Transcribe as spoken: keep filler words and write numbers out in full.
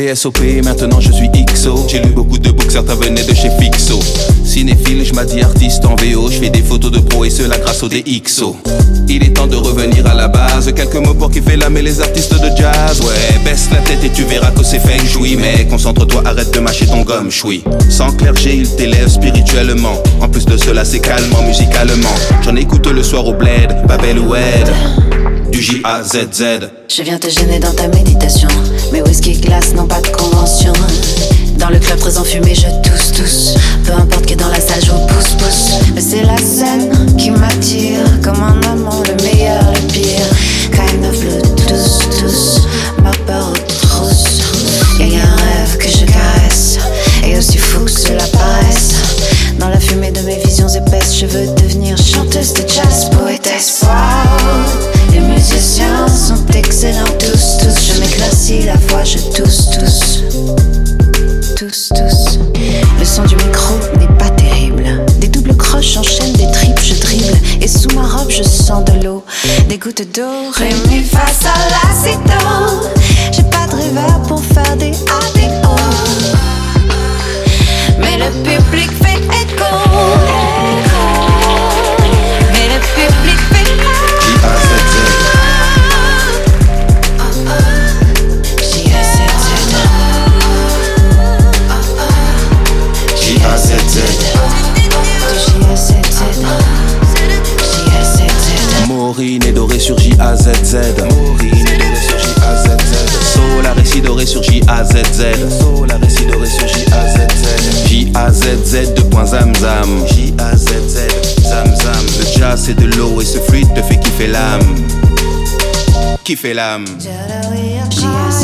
S O P, maintenant je suis X O. J'ai lu beaucoup de books, certains venaient de chez Fixo. Cinéphile, je m'adis artiste en V O. Je fais des photos de pro et cela grâce au D X O. Il est temps de revenir à la base. Quelques mots pour kiffer l'âme et les artistes de jazz. Ouais, baisse la tête et tu verras que c'est feng shui. Mais concentre-toi, arrête de mâcher ton gomme, choui. Sans clergé, il t'élève spirituellement. En plus de cela, c'est calmement musicalement. J'en écoute le soir au bled, Babel ou Ed. Du J A Z Z. Je viens te gêner dans ta méditation. Mes whisky glaces n'ont pas de convention. Dans le club présent fumé, je tousse tous. Peu importe que dans la salle, je pousse pousse. Mais c'est la scène qui m'attire. Comme un amant, le meilleur, le pire. Kind of blue, tous, tous. Ma peur aux trousses. Y'a un rêve que je caresse. Et aussi fou que cela paraisse. Dans la fumée de mes visions épaisses, je veux devenir chanteuse de jazz, poétesse. Wow, les musiciens sont excellents tous, tous. Je m'éclaircis la voix, je tousse tous. Tous, tous. Le son du micro n'est pas terrible. Des doubles croches enchaînent des tripes, je dribble. Et sous ma robe je sens de l'eau. Des gouttes d'eau, ré mi fa sol la si do. J'ai pas de reverb pour faire des A des O. Mais le public fait écho. Mais le public fait écho. J A Z Z. J A Z Z. J A Z Z. J A Z Z. J A Z Z. Maureen est dorée sur J A Z Z. Maureen est dorée sur J A Z Z. Soul la récit doré sur J A Z Z. Soul la récit doré sur J A Z Z. J A Z Z deux points zam zam. J A Z Z zam zam. Le jazz c'est de l'eau et ce fluide te fait kiffer l'âme. Kiffer l'âme. J A Z Z.